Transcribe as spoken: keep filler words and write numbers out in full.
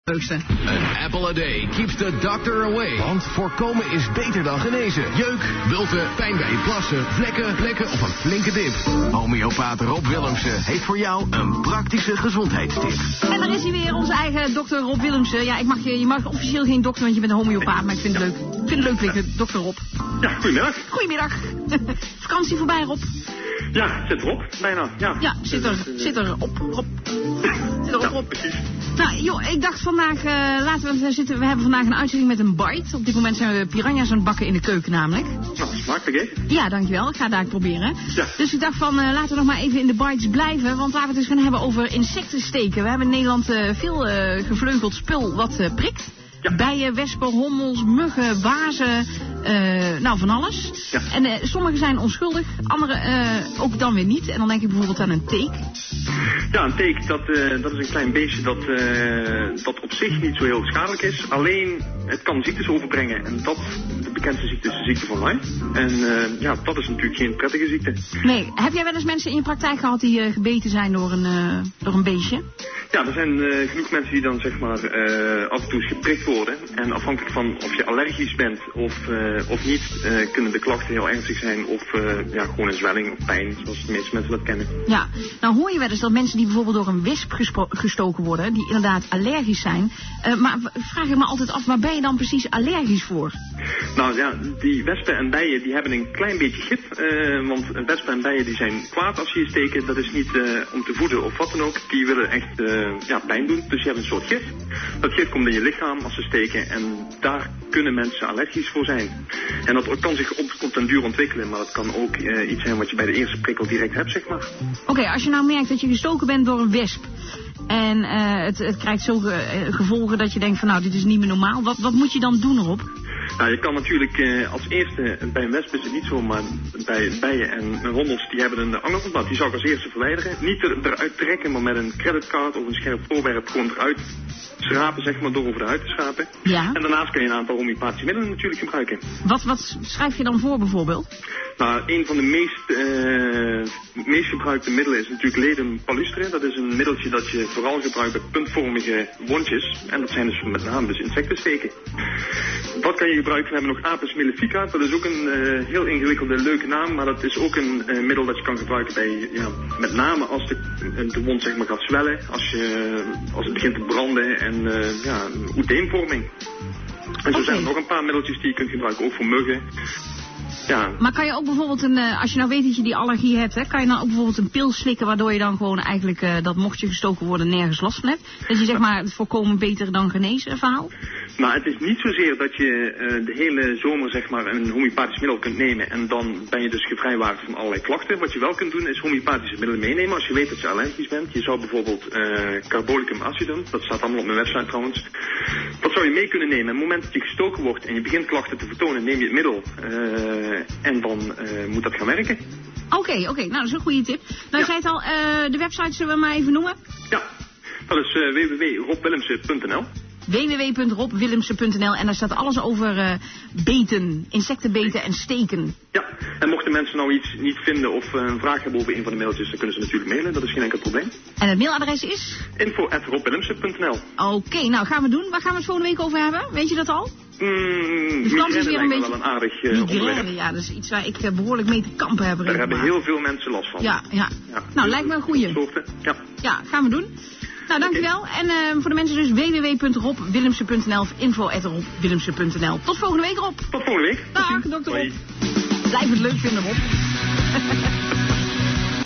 Leukste. An apple a day keeps the doctor away. Want voorkomen is beter dan genezen. Jeuk, bulten, pijn bij je plassen, vlekken, plekken of een flinke dip. Homeopaat Rob Willemsen heeft voor jou een praktische gezondheidstip. En daar is hij weer, onze eigen dokter Rob Willemsen. Ja, ik mag je, je mag officieel geen dokter, want je bent een homeopaat, maar ik vind het leuk. Ik vind het leuk liggen, dokter Rob. Ja, goedemiddag. Goedemiddag. Vakantie voorbij, Rob. Ja, zit erop, bijna. Ja, ja zit er, zit er op, Rob. Zit erop, ja, Rob. Precies. Nou, joh, ik dacht vandaag, uh, laten we zitten, we hebben vandaag een uitzending met een bite. Op dit moment zijn we piranha's aan het bakken in de keuken namelijk. Nou, smakelijk hè? Ja, dankjewel. Ik ga het daar proberen. Ja. Dus ik dacht van, uh, laten we nog maar even in de bites blijven. Want laten we het eens gaan hebben over insectensteken. We hebben in Nederland uh, veel uh, gevleugeld spul wat uh, prikt. Ja. Bijen, wespen, hommels, muggen, wazen, uh, nou van alles. Ja. En uh, sommige zijn onschuldig, andere uh, ook dan weer niet. En dan denk ik bijvoorbeeld aan een teek. Ja, een teek, dat, uh, dat is een klein beestje dat, uh, dat op zich niet zo heel schadelijk is. Alleen, het kan ziektes overbrengen. En dat, de bekendste ziekte is de ziekte van Lyme. En uh, ja, dat is natuurlijk geen prettige ziekte. Nee, heb jij wel eens mensen in je praktijk gehad die uh, gebeten zijn door een, uh, door een beestje? Ja, er zijn uh, genoeg mensen die dan zeg maar uh, af en toe geprikt worden. En afhankelijk van of je allergisch bent of, uh, of niet, uh, kunnen de klachten heel ernstig zijn. Of uh, ja, gewoon een zwelling of pijn, zoals de meeste mensen dat kennen. Ja, nou hoor je wel eens dat mensen die bijvoorbeeld door een wesp gestoken worden, die inderdaad allergisch zijn. Uh, maar vraag ik me altijd af, waar ben je dan precies allergisch voor? Nou ja, die wespen en bijen die hebben een klein beetje gif. Uh, want wespen en bijen die zijn kwaad als ze je steken. Dat is niet uh, om te voeden of wat dan ook. Die willen echt uh, ja, pijn doen. Dus je hebt een soort gif. Dat gif komt in je lichaam als ze steken. En daar kunnen mensen allergisch voor zijn. En dat kan zich op, op den duur ontwikkelen. Maar dat kan ook uh, iets zijn wat je bij de eerste prikkel direct hebt, zeg maar. Oké, okay, als je nou merkt dat je gestoken bent door een wesp. En uh, het, het krijgt zulke uh, gevolgen dat je denkt van nou, dit is niet meer normaal. Wat, wat moet je dan doen erop? Nou, je kan natuurlijk uh, als eerste, bij een wesp is het niet zo, maar bij bijen en hommels, die hebben een angelverband. Die zou ik als eerste verwijderen. Niet er, eruit trekken, maar met een creditcard of een scherp voorwerp gewoon eruit schrapen, zeg maar, door over de huid te schrapen. Ja. En daarnaast kan je een aantal homeopathische middelen natuurlijk gebruiken. Wat, wat schrijf je dan voor bijvoorbeeld? Nou, een van de meest, uh, meest gebruikte middelen is natuurlijk ledum palustre. Dat is een middeltje dat je vooral gebruikt bij puntvormige wondjes. En dat zijn dus met name dus insectensteken. Wat kan je gebruiken? We hebben nog Apis mellifica. Dat is ook een uh, heel ingewikkelde, leuke naam. Maar dat is ook een uh, middel dat je kan gebruiken bij, ja, met name als de, de wond zeg maar gaat zwellen. Als, je, als het begint te branden en uh, ja, oeteenvorming. En zo okay. zijn er nog een paar middeltjes die je kunt gebruiken, ook voor muggen. Ja. Maar kan je ook bijvoorbeeld, een, uh, als je nou weet dat je die allergie hebt, hè, kan je dan ook bijvoorbeeld een pil slikken waardoor je dan gewoon eigenlijk, uh, dat mocht je gestoken worden, nergens last van hebt? Dat je zeg maar het voorkomen beter dan genezen verhaal? Nou, het is niet zozeer dat je uh, de hele zomer zeg maar een homeopathisch middel kunt nemen en dan ben je dus gevrijwaard van allerlei klachten. Wat je wel kunt doen is homeopathische middelen meenemen als je weet dat je allergisch bent. Je zou bijvoorbeeld uh, carbolicum acidum, dat staat allemaal op mijn website trouwens, dat zou je mee kunnen nemen. En op het moment dat je gestoken wordt en je begint klachten te vertonen, neem je het middel uh, en dan uh, moet dat gaan werken. Oké, okay, oké, okay. Nou dat is een goede tip. Nou, ja. zei het al, uh, de website zullen we maar even noemen? Ja, dat is uh, w w w punt rob willemsen punt n l. w w w punt rob willemsen punt n l en daar staat alles over uh, beten, insectenbeten en steken. Ja, en mochten mensen nou iets niet vinden of uh, een vraag hebben over een van de mailtjes, dan kunnen ze natuurlijk mailen, dat is geen enkel probleem. En het mailadres is? info at rob willemsen punt n l. Oké, okay, nou gaan we doen. Waar gaan we het volgende week over hebben? Weet je dat al? Mm, dus migraine is weer een beetje wel een aardig uh, migraine, ja, dat is iets waar ik uh, behoorlijk mee te kampen heb. Daar hebben heel veel mensen last van. Ja, ja. ja. Nou, lijkt me een goeie. Soorten. Ja. ja, gaan we doen. Nou, dankjewel. Okay. En uh, voor de mensen dus w w w punt rob willemsen punt n l of info at rob willemsen punt n l. Tot volgende week, Rob. Tot volgende week. Dag, dokter Rob. Blijf het leuk vinden, Rob.